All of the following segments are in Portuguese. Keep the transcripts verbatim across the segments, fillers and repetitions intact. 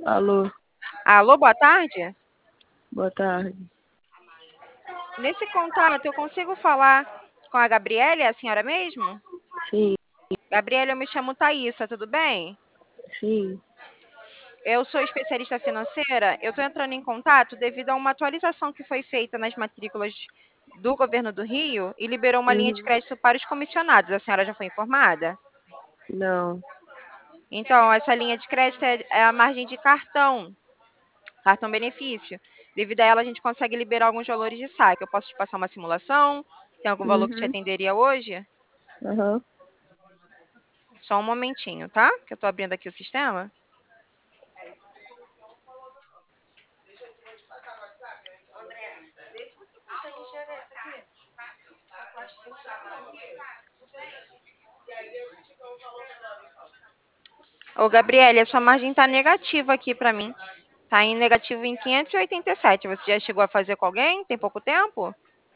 Alô, Alô, boa tarde. boa tarde. Nesse contato, eu consigo falar com a Gabriela, é a senhora mesmo? Sim, Gabriela, eu me chamo Thaísa, tudo bem? sim. Eu sou especialista financeira. Eu estou entrando em contato devido a uma atualização que foi feita nas matrículas do governo do Rio e liberou uma linha de Uhum. crédito para os comissionados. A senhora já foi informada? Não, Então, essa linha de crédito é é a margem de cartão, cartão benefício. Devido a ela, a gente consegue liberar alguns valores de saque. Eu posso te passar uma simulação? Tem algum valor que te uhum, atenderia hoje? aham, Só um momentinho, tá? Que eu estou abrindo aqui o sistema. Ô, Gabriele, a sua margem está negativa aqui para mim. Está em negativo em quinhentos e e oitenta e sete. Você já chegou a fazer com alguém? Tem pouco tempo?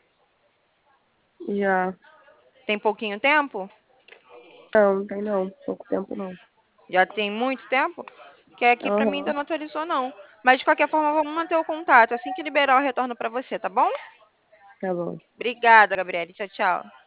já. Tem pouquinho tempo? Não, não tem não, pouco tempo não. Já tem muito tempo? Que aqui para mim ainda Aham, não atualizou, não. Mas de qualquer forma, vamos manter o contato. Assim que liberar, eu retorno para você, tá bom? tá bom. Obrigada, Gabriele. Tchau, tchau.